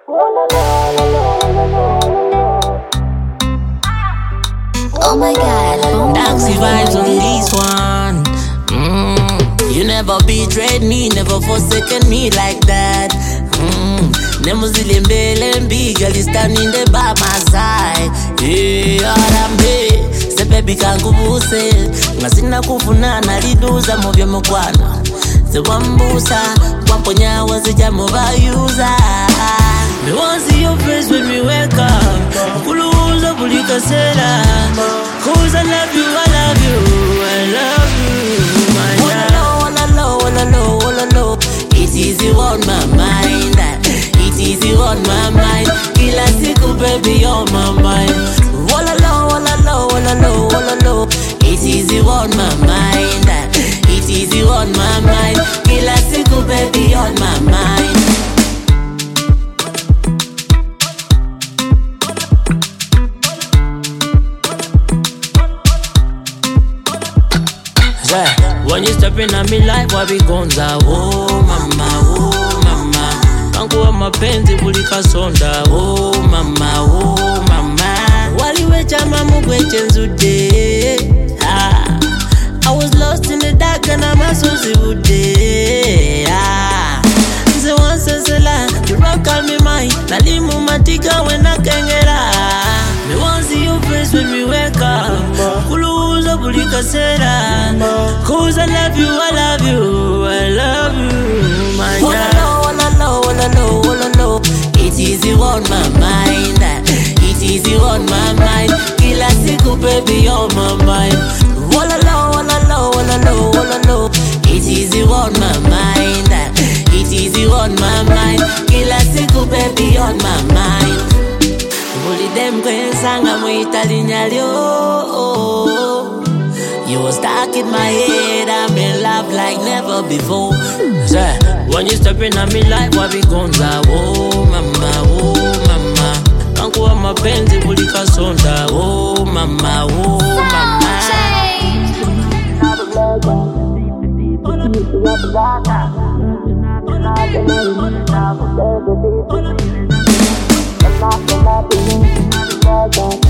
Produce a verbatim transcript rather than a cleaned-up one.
Oh my God, Daxy vibes on this one. Mm. You never betrayed me, never forsaken me like that. Mm. Nemo zilembele mbi, girl is standing there by my side. Yeah, arambe, sepe bikangubuse. Ngasina kufuna na liduza mobya mokwana. Se wambusa, wamponya wazija mobayuza. Me want see your face when we wake up. Kuluza bulika sela. Cause I love you, I love you, I love you, my love. All alone, all alone, all alone. It is you on my mind. It is you on my mind. Kila siku, baby, on my mind. All alone, all alone, all alone, all alone. It is you on my mind. It is you on my mind. Kila siku, baby, on my mind. When you step in on me life, what we gonza? Oh mama, oh mama. Kangu wa mapenzi bulika sonda. Oh mama, oh mama. Waliwe chama mugweche nzude. Ah, I was lost in the dark and I'm a susi ude. Ah, nze wansesela, you rock call me mine. Nalimu matika when I kengera. Me want see your face when we wake up. Kuluza bulika sera. Cause I love you, I love you, I love you, my God. All alone, all alone, all alone. It is you on my mind. It is you on my mind. Kila siku, baby, on my mind. All alone, all alone, all alone, all alone. It is you on my mind. It is you on my mind. Kila siku, baby, on my mind. Bully them kwensanga muitalinya lyo. You was stuck in my head, I'm in love like never before. Say, when you step in on me like what we gonza. Oh mama, oh mama. Kangu wa mapenzi bulika sonda. Oh mama, oh mama. Change.